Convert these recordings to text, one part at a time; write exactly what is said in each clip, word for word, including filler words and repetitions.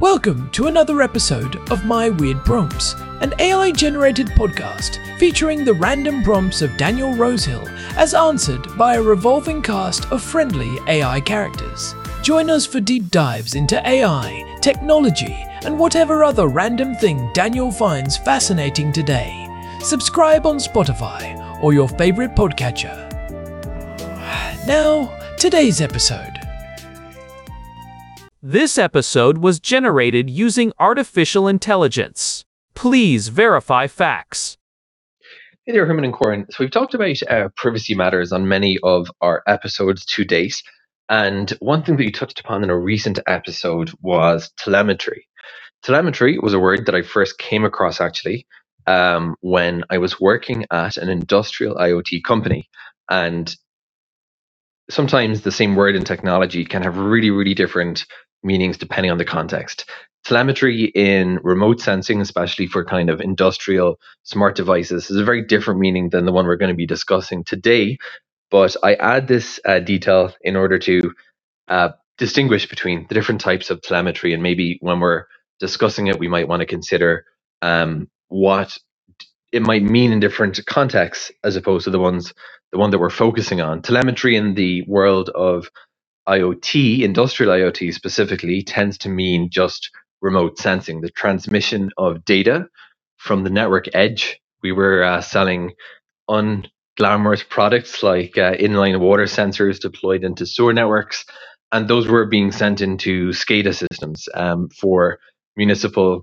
Welcome to another episode of My Weird Prompts, an A I-generated podcast featuring the random prompts of Daniel Rosehill as answered by a revolving cast of friendly A I characters. Join us for deep dives into A I, technology, and whatever other random thing Daniel finds fascinating today. Subscribe on Spotify or your favorite podcatcher. Now, today's episode. This episode was generated using artificial intelligence. Please verify facts. Hey there, Herman and Corin. So we've talked about uh, privacy matters on many of our episodes to date. And one thing that you touched upon in a recent episode was telemetry. Telemetry was a word that I first came across actually um, when I was working at an industrial IoT company. And sometimes the same word in technology can have really, really different meanings depending on the context. Telemetry in remote sensing, especially for kind of industrial smart devices, is a very different meaning than the one we're going to be discussing today. But I add this uh, detail in order to uh, distinguish between the different types of telemetry, and maybe when we're discussing it, we might want to consider um, what it might mean in different contexts as opposed to the ones the one that we're focusing on. Telemetry in the world of IoT, industrial IoT specifically, tends to mean just remote sensing, the transmission of data from the network edge. We were uh, selling unglamorous products like uh, inline water sensors deployed into sewer networks, and those were being sent into SCADA systems um, for municipal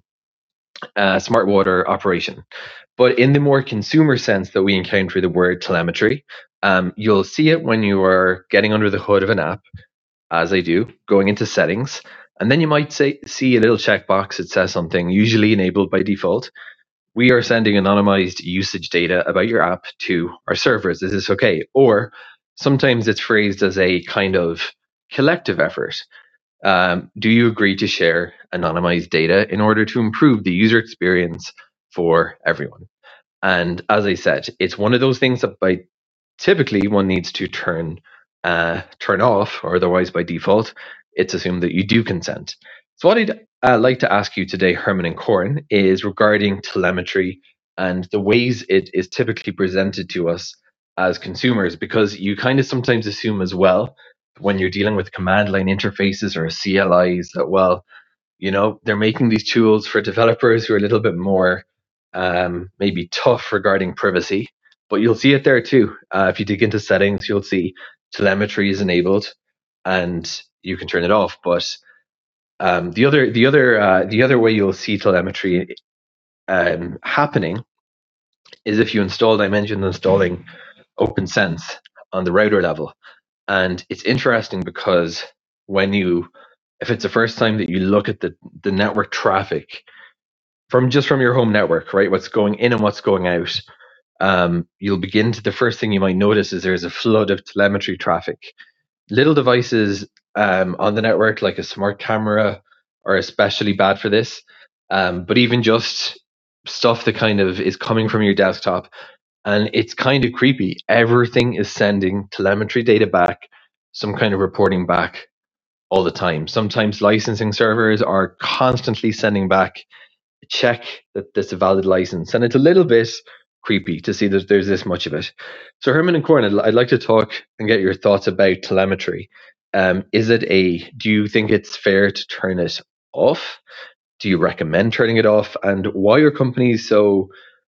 uh, smart water operation. But in the more consumer sense that we encounter the word telemetry, um, you'll see it when you are getting under the hood of an app, as I do, going into settings, and then you might say, see a little checkbox that says something, usually enabled by default. We are sending anonymized usage data about your app to our servers. Is this okay? Or sometimes it's phrased as a kind of collective effort. Um, do you agree to share anonymized data in order to improve the user experience for everyone? And as I said, it's one of those things that by typically one needs to turn uh, turn off, or otherwise by default, it's assumed that you do consent. So what I'd uh, like to ask you today, Herman and Corin, is regarding telemetry and the ways it is typically presented to us as consumers, because you kind of sometimes assume as well when you're dealing with command line interfaces or C L Is that, well, you know, they're making these tools for developers who are a little bit more um, maybe tough regarding privacy. But you'll see it there too. Uh, if you dig into settings, you'll see telemetry is enabled, and you can turn it off. But um, the other, the other, uh, the other way you'll see telemetry um, happening is if you installed. I mentioned installing OpenSense on the router level, and it's interesting because when you, if it's the first time that you look at the the network traffic from just from your home network, right, what's going in and what's going out. Um, you'll begin to, the first thing you might notice is there's a flood of telemetry traffic. Little devices um, on the network, like a smart camera, are especially bad for this. Um, but even just stuff that kind of is coming from your desktop, and it's kind of creepy. Everything is sending telemetry data back, some kind of reporting back all the time. Sometimes licensing servers are constantly sending back a check that that's a valid license, and it's a little bit creepy to see that there's this much of it. So Herman and Corin, I'd, I'd like to talk and get your thoughts about telemetry. Um, is it a, do you think it's fair to turn it off? Do you recommend turning it off? And why are companies so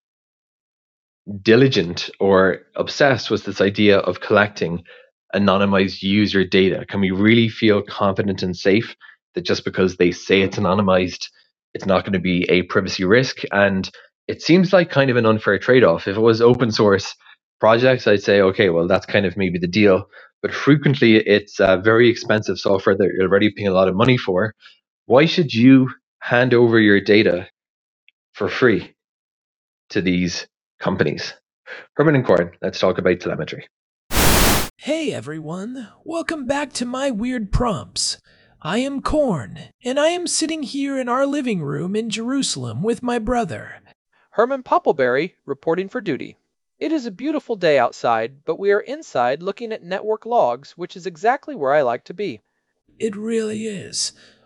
diligent or obsessed with this idea of collecting anonymized user data? Can we really feel confident and safe that just because they say it's anonymized, it's not going to be a privacy risk? And it seems like kind of an unfair trade-off. If it was open source projects, I'd say, okay, well, that's kind of maybe the deal. But frequently, it's uh, very expensive software that you're already paying a lot of money for. Why should you hand over your data for free to these companies? Herman and Corin, let's talk about telemetry. Hey everyone, welcome back to My Weird Prompts. I am Corn, and I am sitting here in our living room in Jerusalem with my brother, Herman Poppleberry, reporting for duty. It is a beautiful day outside, but we are inside looking at network logs, which is exactly where I like to be. It really is.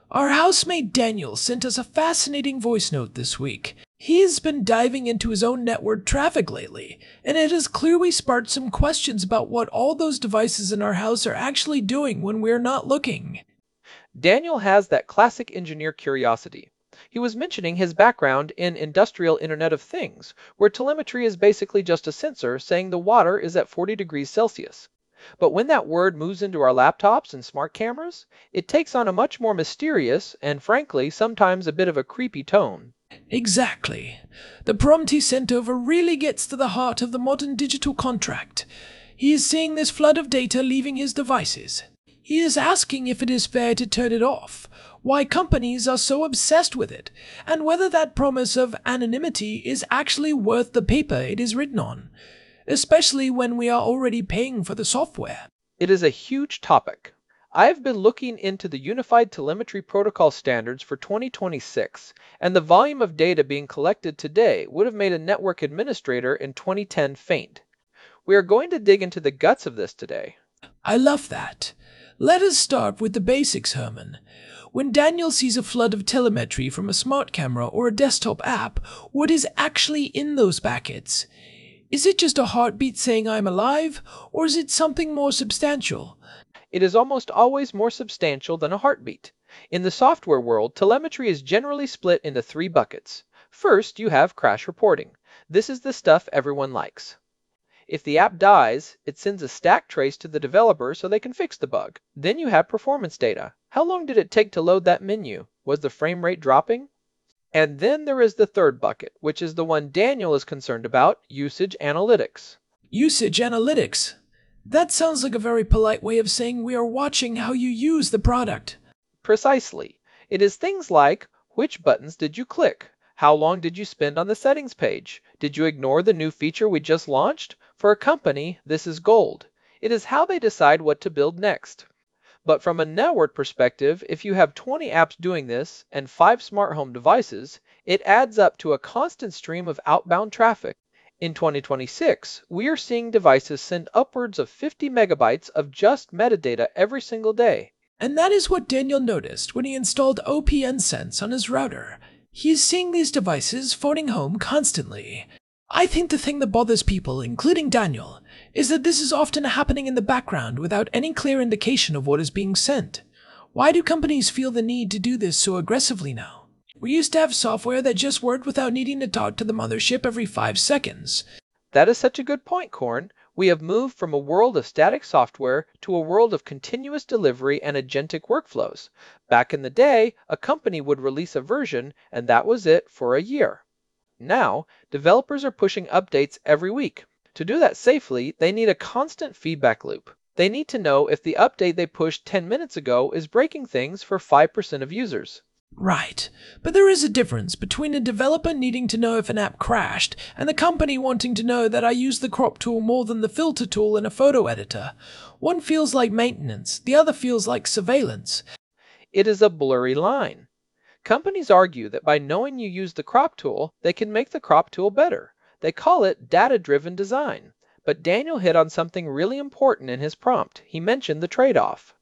Our housemate Daniel sent us a fascinating voice note this week. He has been diving into his own network traffic lately, and it has clearly sparked some questions about what all those devices in our house are actually doing when we're not looking. Daniel has that classic engineer curiosity. He was mentioning his background in industrial Internet of Things, where telemetry is basically just a sensor saying the water is at forty degrees Celsius. But when that word moves into our laptops and smart cameras, it takes on a much more mysterious and, frankly, sometimes a bit of a creepy tone. Exactly. The prompt he sent over really gets to the heart of the modern digital contract. He is seeing this flood of data leaving his devices. He is asking if it is fair to turn it off, why companies are so obsessed with it, and whether that promise of anonymity is actually worth the paper it is written on, especially when we are already paying for the software. It is a huge topic. I have been looking into the Unified Telemetry Protocol standards for twenty twenty-six, and the volume of data being collected today would have made a network administrator in twenty ten faint. We are going to dig into the guts of this today. I love that. Let us start with the basics, Herman. When Daniel sees a flood of telemetry from a smart camera or a desktop app, what is actually in those packets? Is it just a heartbeat saying I'm alive, or is it something more substantial? It is almost always more substantial than a heartbeat. In the software world, telemetry is generally split into three buckets. First, you have crash reporting. This is the stuff everyone likes. If the app dies, it sends a stack trace to the developer so they can fix the bug. Then you have performance data. How long did it take to load that menu? Was the frame rate dropping? And then there is the third bucket, which is the one Daniel is concerned about, usage analytics. Usage analytics? That sounds like a very polite way of saying we are watching how you use the product. Precisely. It is things like, which buttons did you click? How long did you spend on the settings page? Did you ignore the new feature we just launched? For a company, this is gold. It is how they decide what to build next. But from a network perspective, if you have twenty apps doing this and five smart home devices, it adds up to a constant stream of outbound traffic. In twenty twenty-six, we are seeing devices send upwards of fifty megabytes of just metadata every single day. And that is what Daniel noticed when he installed O P N Sense on his router. He is seeing these devices phoning home constantly. I think the thing that bothers people, including Daniel, is that this is often happening in the background without any clear indication of what is being sent. Why do companies feel the need to do this so aggressively now? We used to have software that just worked without needing to talk to the mothership every five seconds. That is such a good point, Korn. We have moved from a world of static software to a world of continuous delivery and agentic workflows. Back in the day, a company would release a version, and that was it for a year. Now, developers are pushing updates every week. To do that safely, they need a constant feedback loop. They need to know if the update they pushed ten minutes ago is breaking things for five percent of users. Right, but there is a difference between a developer needing to know if an app crashed and the company wanting to know that I use the crop tool more than the filter tool in a photo editor. One feels like maintenance, the other feels like surveillance. It is a blurry line. Companies argue that by knowing you use the crop tool, they can make the crop tool better. They call it data-driven design. But Daniel hit on something really important in his prompt. He mentioned the trade-off.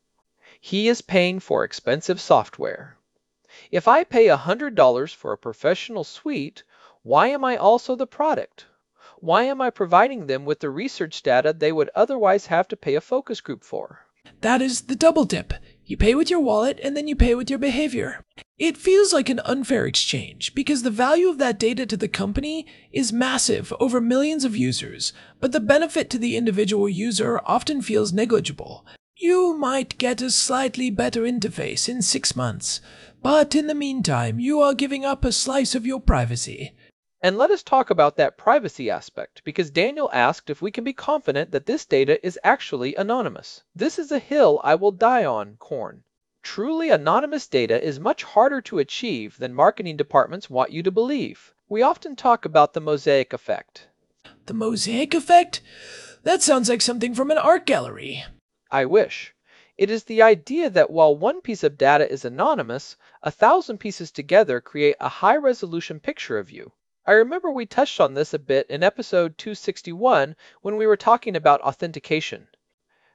He is paying for expensive software. If I pay one hundred dollars for a professional suite, why am I also the product? Why am I providing them with the research data they would otherwise have to pay a focus group for? That is the double dip. You pay with your wallet and then you pay with your behavior. It feels like an unfair exchange because the value of that data to the company is massive over millions of users, but the benefit to the individual user often feels negligible. You might get a slightly better interface in six months, but in the meantime, you are giving up a slice of your privacy. And let us talk about that privacy aspect, because Daniel asked if we can be confident that this data is actually anonymous. This is a hill I will die on, Korn. Truly anonymous data is much harder to achieve than marketing departments want you to believe. We often talk about the mosaic effect. The mosaic effect? That sounds like something from an art gallery. I wish. It is the idea that while one piece of data is anonymous, a thousand pieces together create a high-resolution picture of you. I remember we touched on this a bit in episode two sixty-one when we were talking about authentication.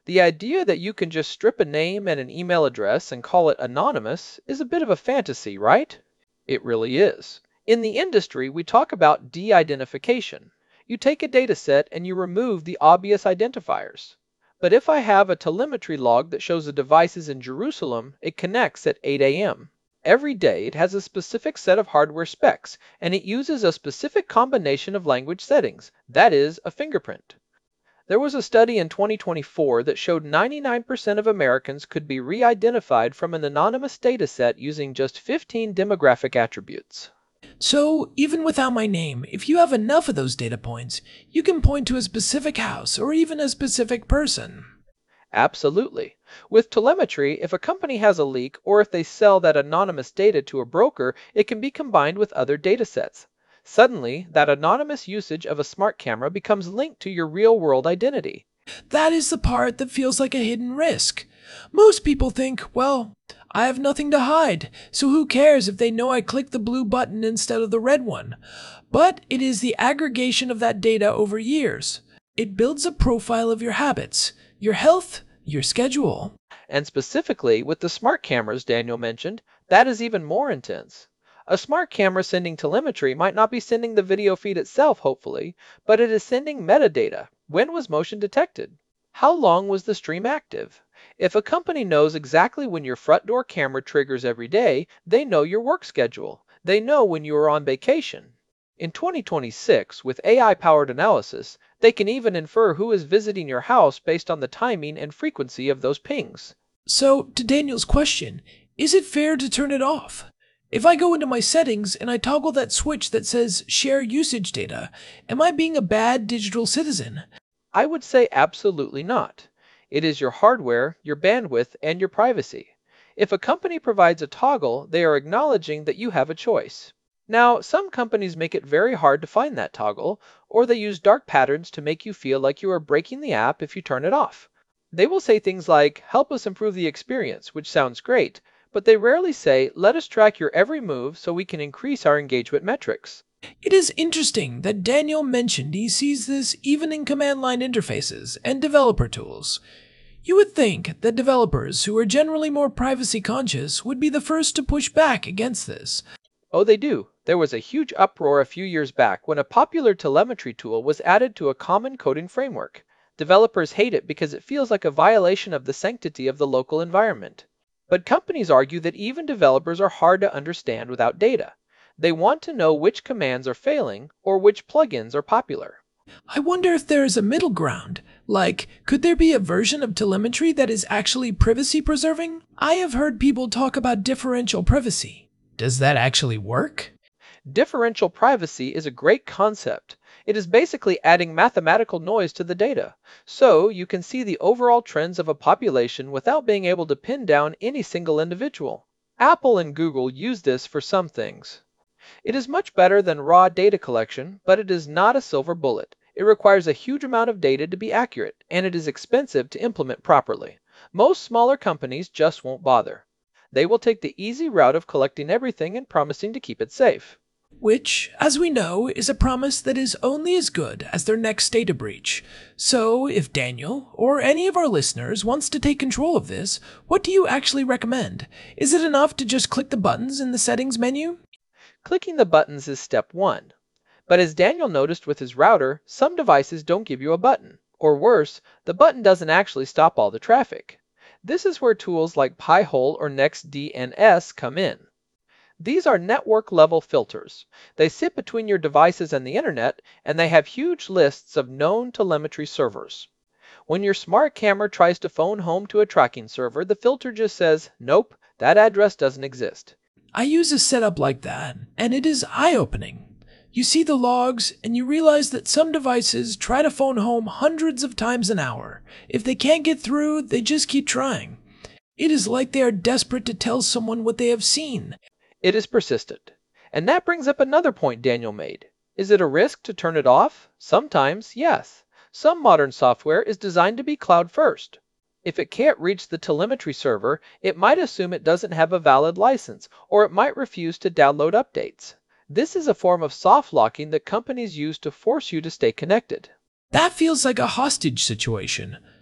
The idea that you can just strip a name and an email address and call it anonymous is a bit of a fantasy, right? It really is. In the industry, we talk about de-identification. You take a data set and you remove the obvious identifiers. But if I have a telemetry log that shows a device is in Jerusalem, it connects at eight A M Every day it has a specific set of hardware specs, and it uses a specific combination of language settings, that is, a fingerprint. There was a study in twenty twenty-four that showed ninety-nine percent of Americans could be re-identified from an anonymous data set using just fifteen demographic attributes. So, even without my name, if you have enough of those data points, you can point to a specific house or even a specific person. Absolutely. With telemetry, if a company has a leak or if they sell that anonymous data to a broker, it can be combined with other data sets. Suddenly, that anonymous usage of a smart camera becomes linked to your real-world identity. That is the part that feels like a hidden risk. Most people think, well, I have nothing to hide, so who cares if they know I clicked the blue button instead of the red one? But it is the aggregation of that data over years. It builds a profile of your habits, your health, your schedule. And specifically, with the smart cameras Daniel mentioned, that is even more intense. A smart camera sending telemetry might not be sending the video feed itself, hopefully, but it is sending metadata. When was motion detected? How long was the stream active? If a company knows exactly when your front door camera triggers every day, they know your work schedule. They know when you are on vacation. In twenty twenty-six, with A I-powered analysis, they can even infer who is visiting your house based on the timing and frequency of those pings. So, to Daniel's question, is it fair to turn it off? If I go into my settings and I toggle that switch that says Share Usage Data, am I being a bad digital citizen? I would say absolutely not. It is your hardware, your bandwidth, and your privacy. If a company provides a toggle, they are acknowledging that you have a choice. Now, some companies make it very hard to find that toggle, or they use dark patterns to make you feel like you are breaking the app if you turn it off. They will say things like, help us improve the experience, which sounds great, but they rarely say, let us track your every move so we can increase our engagement metrics. It is interesting that Daniel mentioned he sees this even in command line interfaces and developer tools. You would think that developers who are generally more privacy conscious would be the first to push back against this. Oh, they do. There was a huge uproar a few years back when a popular telemetry tool was added to a common coding framework. Developers hate it because it feels like a violation of the sanctity of the local environment. But companies argue that even developers are hard to understand without data. They want to know which commands are failing or which plugins are popular. I wonder if there is a middle ground. Like, could there be a version of telemetry that is actually privacy preserving? I have heard people talk about differential privacy. Does that actually work? Differential privacy is a great concept. It is basically adding mathematical noise to the data, so you can see the overall trends of a population without being able to pin down any single individual. Apple and Google use this for some things. It is much better than raw data collection, but it is not a silver bullet. It requires a huge amount of data to be accurate, and it is expensive to implement properly. Most smaller companies just won't bother. They will take the easy route of collecting everything and promising to keep it safe. Which, as we know, is a promise that is only as good as their next data breach. So, if Daniel, or any of our listeners, wants to take control of this, what do you actually recommend? Is it enough to just click the buttons in the settings menu? Clicking the buttons is step one. But as Daniel noticed with his router, some devices don't give you a button. Or worse, the button doesn't actually stop all the traffic. This is where tools like Pi-hole or NextDNS come in. These are network-level filters. They sit between your devices and the internet, and they have huge lists of known telemetry servers. When your smart camera tries to phone home to a tracking server, the filter just says, nope, that address doesn't exist. I use a setup like that, and it is eye-opening. You see the logs, and you realize that some devices try to phone home hundreds of times an hour. If they can't get through, they just keep trying. It is like they are desperate to tell someone what they have seen. It is persistent. And that brings up another point Daniel made. Is it a risk to turn it off? Sometimes, yes. Some modern software is designed to be cloud first. If it can't reach the telemetry server, it might assume it doesn't have a valid license, or it might refuse to download updates. This is a form of soft locking that companies use to force you to stay connected. That feels like a hostage situation.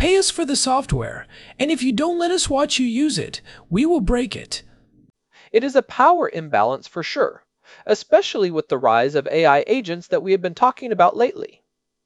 Pay us for the software, and if you don't let us watch you use it, we will break it. It is a power imbalance for sure, especially with the rise of A I agents that we have been talking about lately.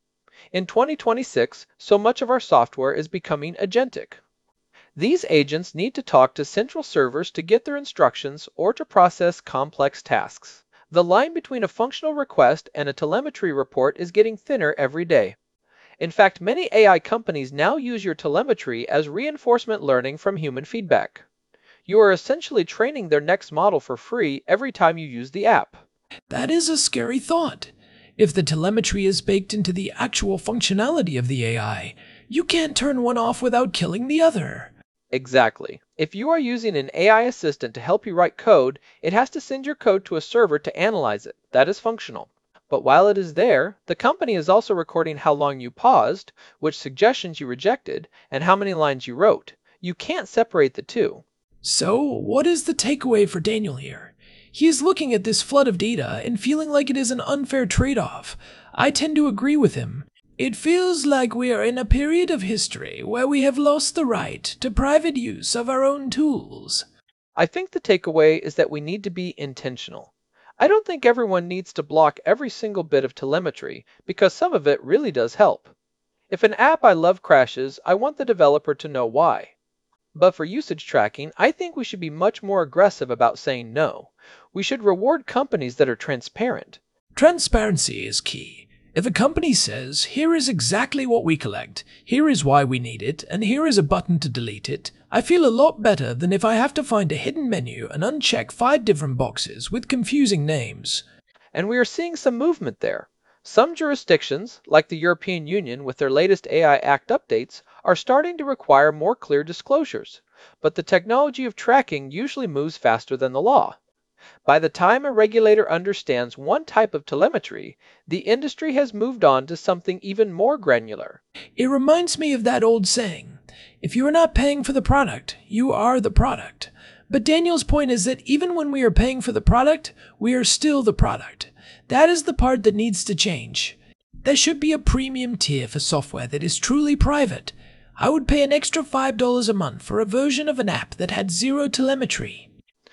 In twenty twenty-six, so much of our software is becoming agentic. These agents need to talk to central servers to get their instructions or to process complex tasks. The line between a functional request and a telemetry report is getting thinner every day. In fact, many A I companies now use your telemetry as reinforcement learning from human feedback. You are essentially training their next model for free every time you use the app. That is a scary thought. If the telemetry is baked into the actual functionality of the A I, you can't turn one off without killing the other. Exactly. If you are using an A I assistant to help you write code, it has to send your code to a server to analyze it. That is functional. But while it is there, the company is also recording how long you paused, which suggestions you rejected, and how many lines you wrote. You can't separate the two. So, what is the takeaway for Daniel here? He is looking at this flood of data and feeling like it is an unfair trade-off. I tend to agree with him. It feels like we are in a period of history where we have lost the right to private use of our own tools. I think the takeaway is that we need to be intentional. I don't think everyone needs to block every single bit of telemetry, because some of it really does help. If an app I love crashes, I want the developer to know why. But for usage tracking, I think we should be much more aggressive about saying no. We should reward companies that are transparent. Transparency is key. If a company says, here is exactly what we collect, here is why we need it, and here is a button to delete it, I feel a lot better than if I have to find a hidden menu and uncheck five different boxes with confusing names. And we are seeing some movement there. Some jurisdictions, like the European Union with their latest A I Act updates, are starting to require more clear disclosures. But the technology of tracking usually moves faster than the law. By the time a regulator understands one type of telemetry, the industry has moved on to something even more granular. It reminds me of that old saying, if you are not paying for the product, you are the product. But Daniel's point is that even when we are paying for the product, we are still the product. That is the part that needs to change. There should be a premium tier for software that is truly private. I would pay an extra five dollars a month for a version of an app that had zero telemetry.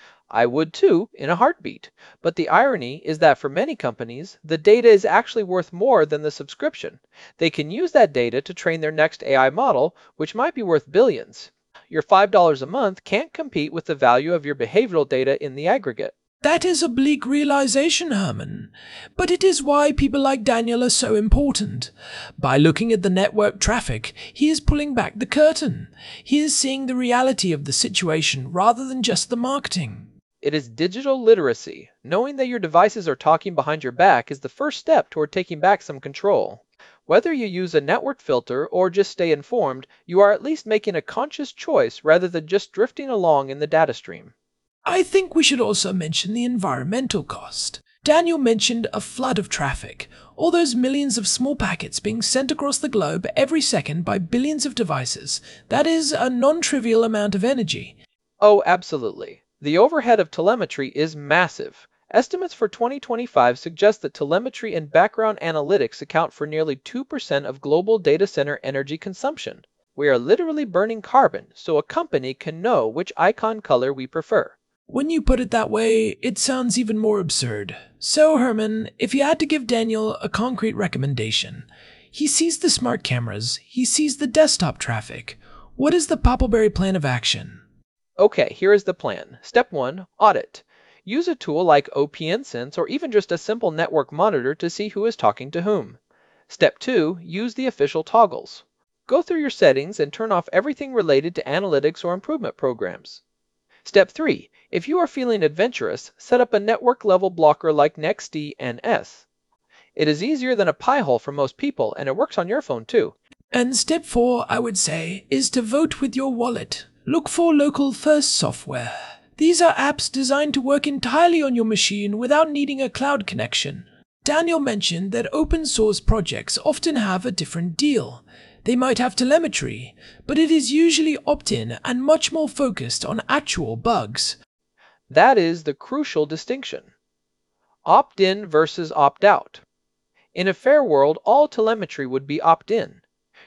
I would too, in a heartbeat. But the irony is that for many companies, the data is actually worth more than the subscription. They can use that data to train their next A I model, which might be worth billions. Your five dollars a month can't compete with the value of your behavioral data in the aggregate. That is a bleak realization, Herman. But it is why people like Daniel are so important. By looking at the network traffic, he is pulling back the curtain. He is seeing the reality of the situation rather than just the marketing. It is digital literacy. Knowing that your devices are talking behind your back is the first step toward taking back some control. Whether you use a network filter or just stay informed, you are at least making a conscious choice rather than just drifting along in the data stream. I think we should also mention the environmental cost. Daniel mentioned a flood of traffic, all those millions of small packets being sent across the globe every second by billions of devices. That is a non-trivial amount of energy. Oh, absolutely. The overhead of telemetry is massive. Estimates for twenty twenty-five suggest that telemetry and background analytics account for nearly two percent of global data center energy consumption. We are literally burning carbon so a company can know which icon color we prefer. When you put it that way, it sounds even more absurd. So, Herman, if you had to give Daniel a concrete recommendation, he sees the smart cameras, he sees the desktop traffic. What is the Poppleberry plan of action? Okay, here is the plan. Step one, audit. Use a tool like O P N Sense or even just a simple network monitor to see who is talking to whom. Step two, use the official toggles. Go through your settings and turn off everything related to analytics or improvement programs. Step three, if you are feeling adventurous, set up a network-level blocker like NextD N S. It is easier than a Pi-hole for most people, and it works on your phone too. And step four, I would say, is to vote with your wallet. Look for local-first software. These are apps designed to work entirely on your machine without needing a cloud connection. Daniel mentioned that open-source projects often have a different deal. They might have telemetry, but it is usually opt-in and much more focused on actual bugs. That is the crucial distinction. Opt-in versus opt-out. In a fair world, all telemetry would be opt-in.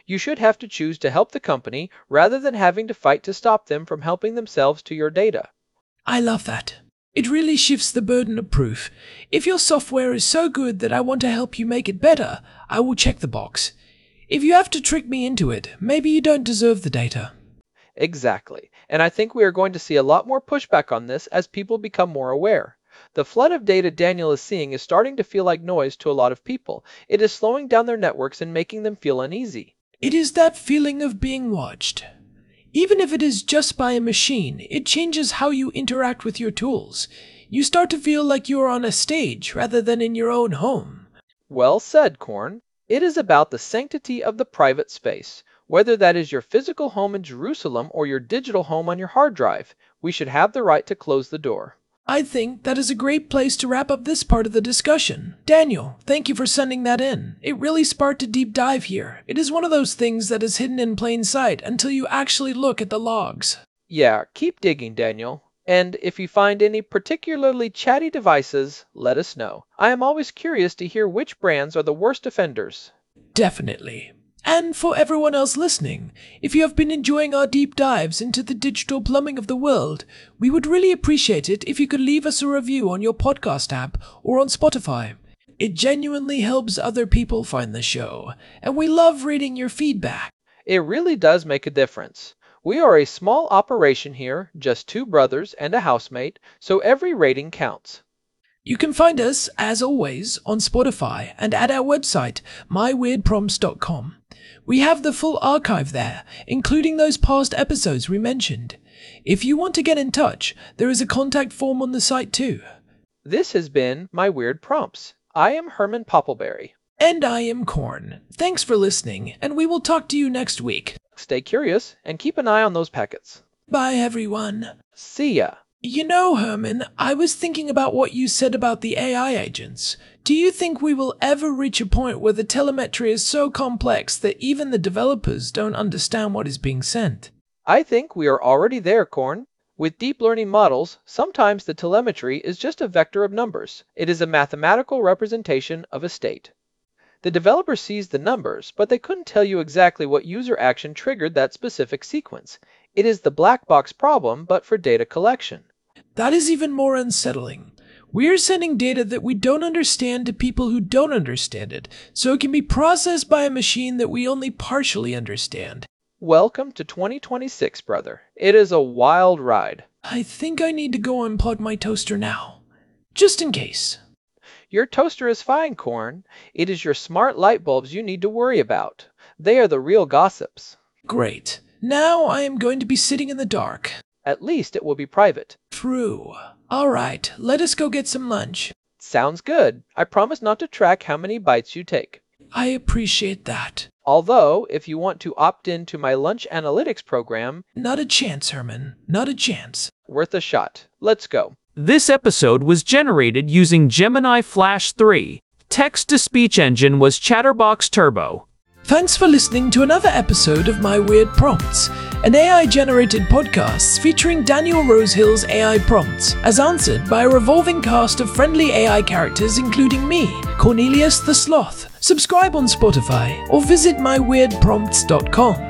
You should have to choose to help the company rather than having to fight to stop them from helping themselves to your data. I love that. It really shifts the burden of proof. If your software is so good that I want to help you make it better, I will check the box. If you have to trick me into it, maybe you don't deserve the data. Exactly. And I think we are going to see a lot more pushback on this as people become more aware. The flood of data Daniel is seeing is starting to feel like noise to a lot of people. It is slowing down their networks and making them feel uneasy. It is that feeling of being watched. Even if it is just by a machine, it changes how you interact with your tools. You start to feel like you are on a stage rather than in your own home. Well said, Korn. It is about the sanctity of the private space. Whether that is your physical home in Jerusalem or your digital home on your hard drive, we should have the right to close the door. I think that is a great place to wrap up this part of the discussion. Daniel, thank you for sending that in. It really sparked a deep dive here. It is one of those things that is hidden in plain sight until you actually look at the logs. Yeah, keep digging, Daniel. And if you find any particularly chatty devices, let us know. I am always curious to hear which brands are the worst offenders. Definitely. And for everyone else listening, if you have been enjoying our deep dives into the digital plumbing of the world, we would really appreciate it if you could leave us a review on your podcast app or on Spotify. It genuinely helps other people find the show, and we love reading your feedback. It really does make a difference. We are a small operation here, just two brothers and a housemate, so every rating counts. You can find us, as always, on Spotify and at our website, my weird prompts dot com. We have the full archive there, including those past episodes we mentioned. If you want to get in touch, there is a contact form on the site too. This has been My Weird Prompts. I am Herman Poppleberry. And I am Korn. Thanks for listening, and we will talk to you next week. Stay curious and keep an eye on those packets. Bye, everyone. See ya. You know, Herman, I was thinking about what you said about the A I agents. Do you think we will ever reach a point where the telemetry is so complex that even the developers don't understand what is being sent? I think we are already there, Korn. With deep learning models, sometimes the telemetry is just a vector of numbers. It is a mathematical representation of a state. The developer sees the numbers, but they couldn't tell you exactly what user action triggered that specific sequence. It is the black box problem, but for data collection. That is even more unsettling. We're sending data that we don't understand to people who don't understand it, so it can be processed by a machine that we only partially understand. Welcome to twenty twenty-six, brother. It is a wild ride. I think I need to go unplug my toaster now. Just in case. Your toaster is fine, Korn. It is your smart light bulbs you need to worry about. They are the real gossips. Great. Now I am going to be sitting in the dark. At least it will be private. True. All right, let us go get some lunch. Sounds good. I promise not to track how many bites you take. I appreciate that. Although, if you want to opt into my lunch analytics program... Not a chance, Herman. Not a chance. Worth a shot. Let's go. This episode was generated using Gemini Flash three. Text-to-speech engine was Chatterbox Turbo. Thanks for listening to another episode of My Weird Prompts, an A I-generated podcast featuring Daniel Rosehill's A I prompts, as answered by a revolving cast of friendly A I characters including me, Cornelius the Sloth. Subscribe on Spotify or visit my weird prompts dot com.